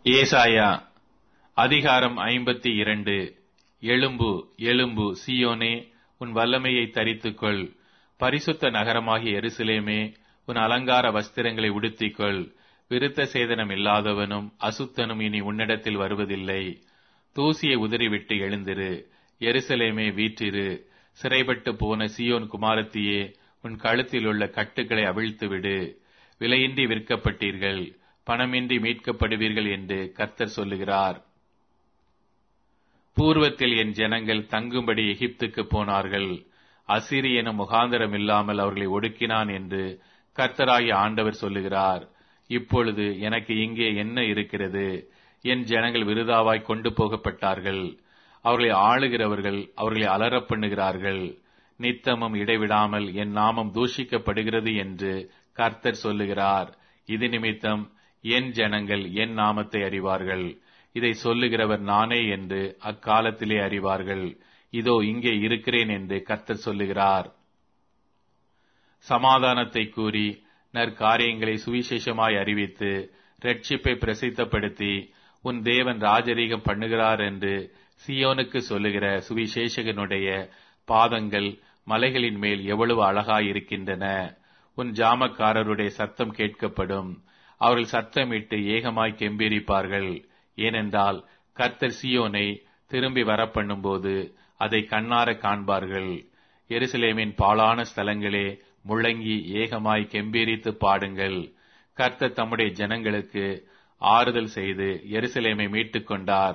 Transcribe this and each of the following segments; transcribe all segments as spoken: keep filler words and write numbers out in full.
ஏசாயா அதிகாரம் ஐம்பத்தி இரண்டு. எழும்பு எழும்பு சீயோனே, உன் வல்லமையை தரித்துக்கொள். பரிசுத்த நகரமாகிய எருசலேமே, உன் அலங்கார வஸ்திரங்களை உடுத்திக்கொள். விருத்த சேதனம் இல்லாதவனும் அசுத்தனும் இனி உன்னிடத்தில் வருவதில்லை. தூசியை உதறிவிட்டு எழுந்திரு. எருசலேமே வீற்றிரு. சிறைப்பட்டு போன சீயோன் குமாரத்தியே, உன் கழுத்தில் உள்ள கட்டுக்களை அவிழ்த்துவிடு. விலையின்றி விற்கப்பட்டீர்கள், பணமின்றி மீட்கப்படுவீர்கள் என்று கர்த்தர் சொல்லுகிறார். பூர்வத்தில் என் ஜனங்கள் தங்கும்படி எகிப்துக்கு போனார்கள். அசீரியனும் முகாந்தரம் இல்லாமல் அவர்களை ஒடுக்கினான் என்று கர்த்தராகிய ஆண்டவர் சொல்லுகிறார். இப்பொழுது எனக்கு இங்கே என்ன இருக்கிறது? என் ஜனங்கள் விருதாவாய் கொண்டு போகப்பட்டார்கள். அவர்களை ஆளுகிறவர்கள் அவர்களை அலறப் பண்ணுகிறார்கள். நித்தமும் இடைவிடாமல் என் நாமம் தூஷிக்கப்படுகிறது என்று கர்த்தர் சொல்லுகிறார். இது நிமித்தம் என் ஜனங்கள் என் நாமத்தை அறிவார்கள். இதை சொல்லுகிறவர் நானே என்று அக்காலத்திலே அறிவார்கள். இதோ இங்கே இருக்கிறேன் என்று கர்த்தர் சொல்லுகிறார். சமாதானத்தை கூறி நற்காரியங்களை சுவிசேஷமாய் அறிவித்து இரட்சிப்பை பிரசித்தப்படுத்தி உன் தேவன் ராஜரீகம் பண்ணுகிறார் என்று சீயோனுக்கு சொல்லுகிற சுவிசேஷகனுடைய பாதங்கள் மலைகளின் மேல் எவ்வளவு அழகாயிருக்கின்றன. உன் ஜாமக்காரருடைய சத்தம் கேட்கப்படும். அவர்கள் சத்தமிட்டு ஏகமாய் கெம்பீரிப்பார்கள். ஏனென்றால் கர்த்தர் சீயோனை திரும்பி வரப்பண்ணும் போது அதை கண்ணார காண்பார்கள். எருசலேமின் பாழான ஸ்தலங்களே, முழங்கி ஏகமாய் கெம்பீரித்து பாடுங்கள். கர்த்தர் தம்முடைய ஜனங்களுக்கு ஆறுதல் செய்து எருசலேமை மீட்டுக் கொண்டார்.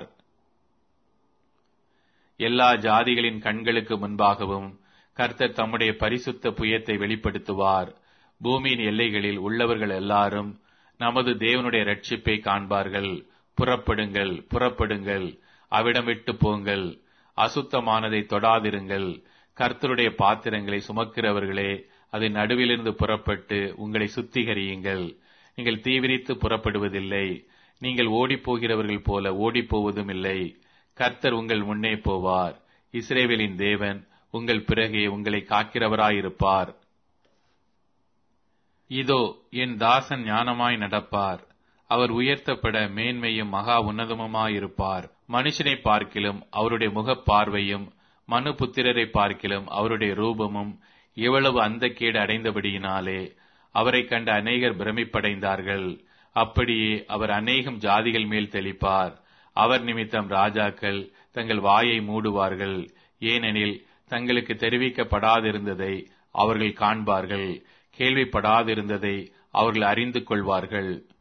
எல்லா ஜாதிகளின் கண்களுக்கு முன்பாகவும் கர்த்தர் தம்முடைய பரிசுத்த புயத்தை வெளிப்படுத்துவார். பூமியின் எல்லைகளில் உள்ளவர்கள் எல்லாரும் நமது தேவனுடைய இரட்சிப்பை காண்பார்கள். புறப்படுங்கள், புறப்படுங்கள், அவிடம் விட்டு போங்கள். அசுத்தமானதை தொடாதிருங்கள். கர்த்தருடைய பாத்திரங்களை சுமக்கிறவர்களே, அதன் நடுவிலிருந்து புறப்பட்டு உங்களை சுத்திகரியுங்கள். நீங்கள் தீவிரித்து புறப்படுவதில்லை. நீங்கள் ஓடிப்போகிறவர்கள் போல ஓடிப்போவதும் இல்லை. கர்த்தர் உங்கள் முன்னே போவார். இஸ்ரவேலின் தேவன் உங்கள் பிறகே உங்களை காக்கிறவராயிருப்பார். இதோ என் தாசன் ஞானமாய் நடப்பார். அவர் உயர்த்தப்பட மேன்மையும் மகா உன்னதமுமாயிருப்பார். மனுஷனை பார்க்கிலும் அவருடைய முகப் பார்வையும் மனு புத்திரரை பார்க்கிலும் அவருடைய ரூபமும் எவ்வளவு அந்தக்கேடு அடைந்தபடியினாலே அவரை கண்ட அநேகர் பிரமிப்படைந்தார்கள். அப்படியே அவர் அநேகம் ஜாதிகள் மேல் தெளிப்பார். அவர் நிமித்தம் ராஜாக்கள் தங்கள் வாயை மூடுவார்கள். ஏனெனில் தங்களுக்கு தெரிவிக்கப்படாதிருந்ததை அவர்கள் காண்பார்கள், கேள்விப்படாதிருந்ததை அவர்கள் அறிந்து கொள்வார்கள்.